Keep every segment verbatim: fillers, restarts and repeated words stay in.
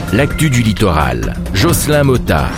l'actu du littoral. Jocelyn Motta.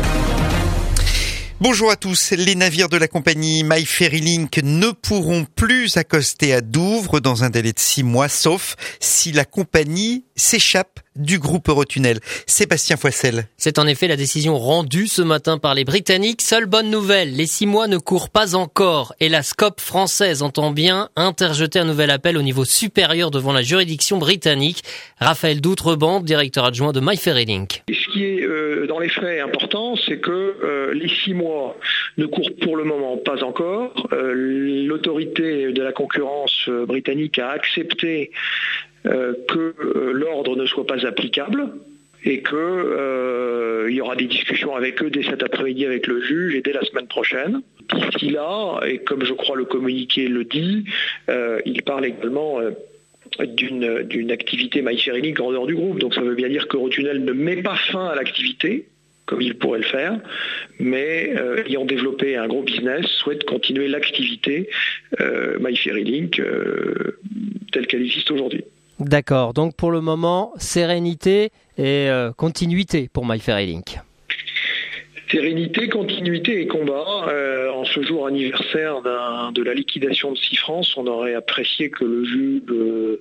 Bonjour à tous. Les navires de la compagnie My Ferry Link ne pourront plus accoster à Douvres dans un délai de six mois, sauf si la compagnie s'échappe du groupe Eurotunnel. Sébastien Foissel. C'est en effet la décision rendue ce matin par les Britanniques. Seule bonne nouvelle, les six mois ne courent pas encore et la SCOP française entend bien interjeter un nouvel appel au niveau supérieur devant la juridiction britannique. Raphaël Doutrebande, directeur adjoint de My Ferry Link. Ce qui est euh, dans les faits important, c'est que euh, les six mois ne courent pour le moment pas encore. Euh, l'autorité de la concurrence euh, britannique a accepté euh, que euh, l'ordre ne soit pas applicable et que euh, il y aura des discussions avec eux dès cet après-midi avec le juge et dès la semaine prochaine. D'ici là, et comme je crois le communiqué le dit, euh, il parle également euh, d'une, d'une activité My Ferry Link en dehors du groupe. Donc ça veut bien dire qu'Eurotunnel ne met pas fin à l'activité, comme il pourrait le faire, mais euh, ayant développé un gros business, souhaite continuer l'activité euh, My Ferry Link euh, telle qu'elle existe aujourd'hui. D'accord, donc pour le moment, sérénité et euh, continuité pour My Ferry Link. Sérénité, continuité et combat. Euh, en ce jour anniversaire d'un, de la liquidation de Sifrance, on aurait apprécié que le juge euh,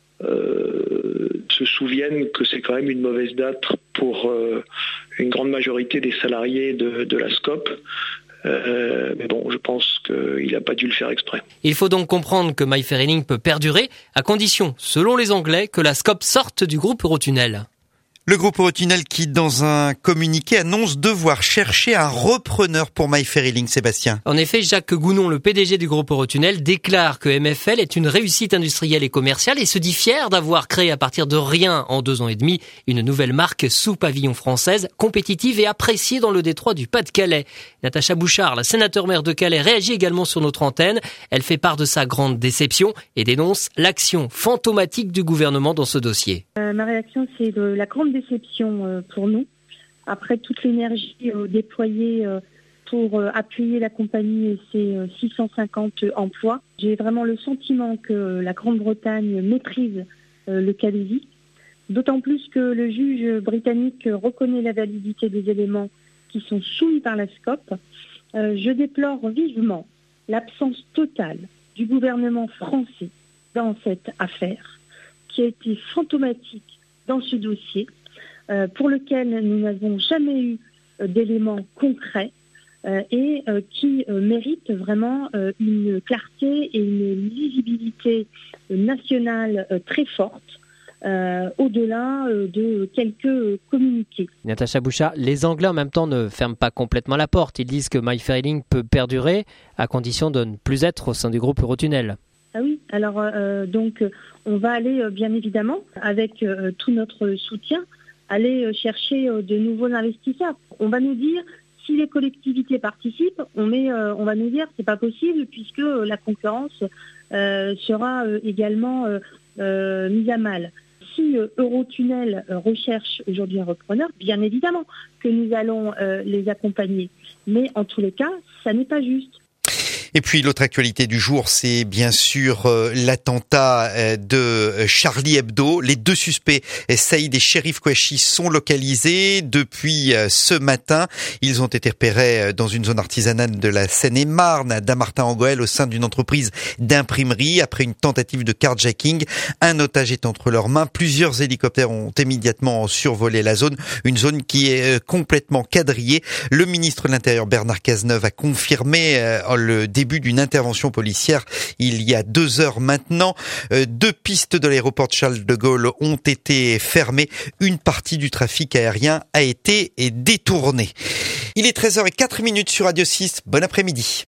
euh, se souvienne que c'est quand même une mauvaise date pour euh, une grande majorité des salariés de, de la SCOP. Euh, mais bon, je pense qu'il n'a pas dû le faire exprès. Il faut donc comprendre que My Ferry Link peut perdurer, à condition, selon les Anglais, que la SCOP sorte du groupe Eurotunnel. Le groupe Eurotunnel qui, dans un communiqué, annonce devoir chercher un repreneur pour My Ferry Link, Sébastien. En effet, Jacques Gounon, le P D G du groupe Eurotunnel, déclare que M F L est une réussite industrielle et commerciale et se dit fier d'avoir créé à partir de rien, en deux ans et demi, une nouvelle marque sous pavillon française, compétitive et appréciée dans le détroit du Pas-de-Calais. Natacha Bouchard, la sénateur-maire de Calais, réagit également sur notre antenne. Elle fait part de sa grande déception et dénonce l'action fantomatique du gouvernement dans ce dossier. Euh, ma réaction, c'est de la grande déception pour nous. Après toute l'énergie euh, déployée euh, pour euh, appuyer la compagnie et ses euh, six cent cinquante emplois, j'ai vraiment le sentiment que la Grande-Bretagne maîtrise euh, le Calaisis, d'autant plus que le juge britannique reconnaît la validité des éléments qui sont soumis par la SCOP. Euh, je déplore vivement l'absence totale du gouvernement français dans cette affaire, qui a été fantomatique dans ce dossier, euh, pour lequel nous n'avons jamais eu euh, d'éléments concrets euh, et euh, qui euh, mérite vraiment euh, une clarté et une lisibilité euh, nationale euh, très forte, euh, au-delà euh, de quelques euh, communiqués. Natacha Bouchard, les Anglais en même temps ne ferment pas complètement la porte. Ils disent que My Ferry Link peut perdurer à condition de ne plus être au sein du groupe Eurotunnel. Ah oui, alors euh, donc on va aller euh, bien évidemment avec euh, tout notre soutien aller euh, chercher euh, de nouveaux investisseurs. On va nous dire si les collectivités participent, on met, euh, on va nous dire c'est pas possible puisque euh, la concurrence euh, sera euh, également euh, euh, mise à mal. Si euh, Eurotunnel euh, recherche aujourd'hui un repreneur, bien évidemment que nous allons euh, les accompagner. Mais en tous les cas, ça n'est pas juste. Et puis l'autre actualité du jour, c'est bien sûr euh, l'attentat euh, de Charlie Hebdo. Les deux suspects, Saïd et Cherif Kouachi, sont localisés depuis euh, ce matin. Ils ont été repérés euh, dans une zone artisanale de la Seine-et-Marne, à Dammartin-en-Goël, au sein d'une entreprise d'imprimerie. Après une tentative de carjacking, un otage est entre leurs mains. Plusieurs hélicoptères ont immédiatement survolé la zone, une zone qui est euh, complètement quadrillée. Le ministre de l'Intérieur, Bernard Cazeneuve, a confirmé euh, le début d'une intervention policière il y a deux heures maintenant. Euh, deux pistes de l'aéroport de Charles de Gaulle ont été fermées. Une partie du trafic aérien a été détournée. Il est treize heures zéro quatre sur Radio six. Bon après-midi.